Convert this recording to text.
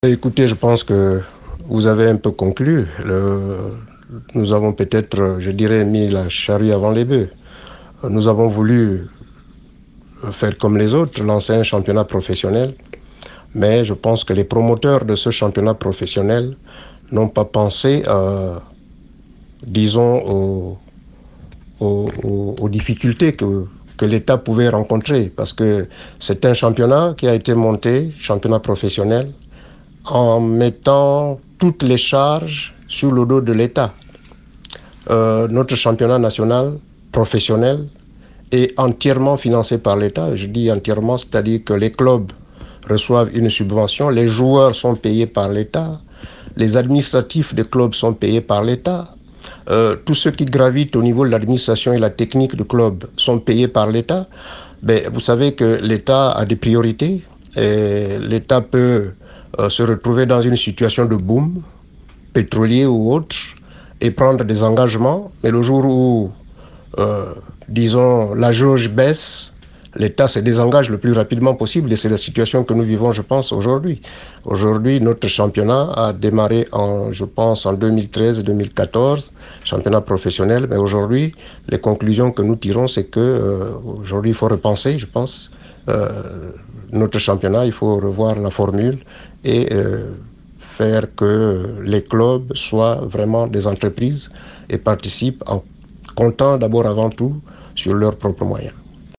Écoutez, je pense que vous avez un peu conclu. Nous avons peut-être, je dirais, mis la charrue avant les bœufs. Nous avons voulu faire comme les autres, lancer un championnat professionnel, mais je pense que les promoteurs de ce championnat professionnel n'ont pas pensé, disons, aux difficultés que l'État pouvait rencontrer, parce que c'est un championnat qui a été monté, championnat professionnel, en mettant toutes les charges sur le dos de l'État. Notre championnat national professionnel est entièrement financé par l'État. Je dis entièrement, c'est-à-dire que les clubs reçoivent une subvention, les joueurs sont payés par l'État, les administratifs des clubs sont payés par l'État, tous ceux qui gravitent au niveau de l'administration et la technique du club sont payés par l'État. Ben, vous savez que l'État a des priorités et l'État peut se retrouver dans une situation de boom, pétrolier ou autre, et prendre des engagements. Mais le jour où, euh, disons, la jauge baisse, l'État se désengage le plus rapidement possible et c'est la situation que nous vivons, je pense, aujourd'hui. Aujourd'hui, notre championnat a démarré, je pense, en 2013-2014, championnat professionnel, mais aujourd'hui, les conclusions que nous tirons, c'est que aujourd'hui, il faut repenser, je pense, euh, notre championnat, il faut revoir la formule et faire que les clubs soient vraiment des entreprises et participent en comptant d'abord avant tout sur leurs propres moyens.